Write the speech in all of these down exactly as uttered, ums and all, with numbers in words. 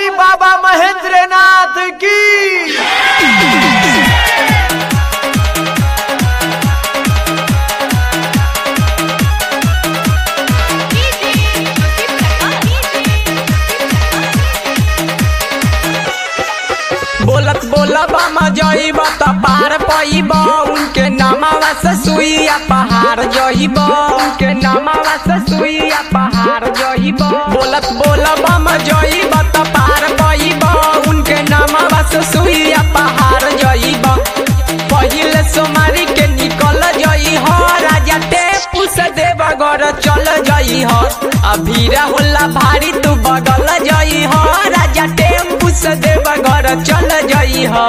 बोली बाबा महेंद्रनाथ की। बोलत बोलब जइब त पार पइब उनके नामावा से सुइया पहाड़ जइब उनके नामावा से सुइया पहाड़ जइब बोलत बोलब जइब त पार पइब उनके नामावा से सुइया पहाड़ जइब पहिले सोमारी के निकल जई हो राजा टेपू से देवघर चल जई हो अभीरा होला भारी तू बगल जई हो राजा टेपू से देवघर चल जई हो।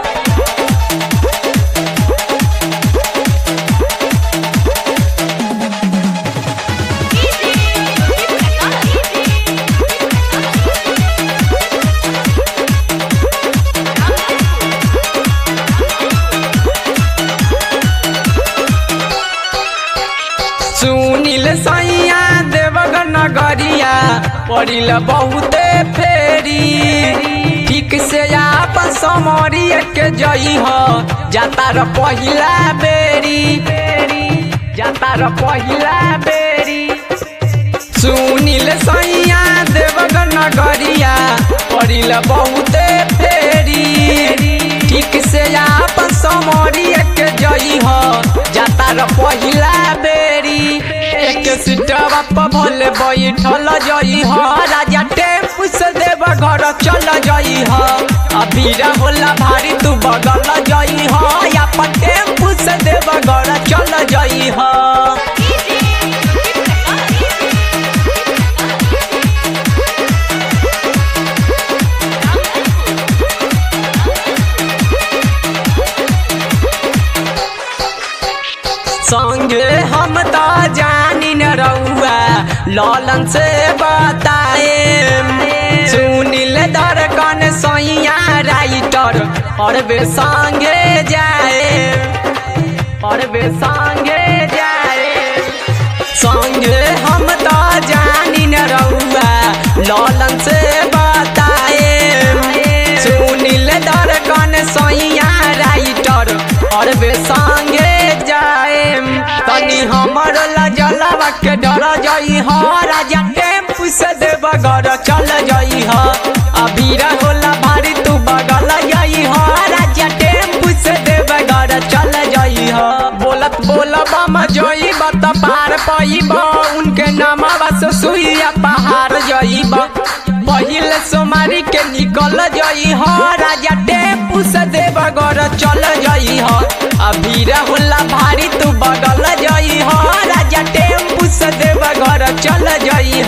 सुनील सैया देवघर नगरिया पड़िल बहुते फेरी ठीक से आप समरिया के जई हो जाता र पहिला बेरी जाता र पहिला बेरी सुनील सैया देवघर नगरिया पड़िल बहुते फेरी ठीक से आप समरिया के जई हो जाता र पहिला बेरी एक सीटवा पर भले बैठल जई हो राजा टेपू से देवघर चल जई हो अबीरा होला भारी तू बगल जई हो या पर टेपू से देवघर चल जई हो। संगे हम तो जानी न रहुआ ललन से बताए सुनील दरकन सैया राइटर और बे संगे जाए और बे संगे जाए संगे हम तो जानी न रहुआ ललन से बताए सुनील दरकन सैया राइटर और बे संगे जाए तनी हमर लजलवा के डर जई हो राजा टेपू से देवघर चल जई हो अबीरा होला भारी तू बगल जई हो राजा टेपू से देवघर चल जई हो बोलत बोलब जइब त पार पइब उनके नामावा से सुइया पहाड़ जइब पहिले सोमारी के निकल जई हो राजा टेपू से देवघर चल जई हो अबीरा होला भारी तू बगल जई हो राजा टेपू से देवघर चल जई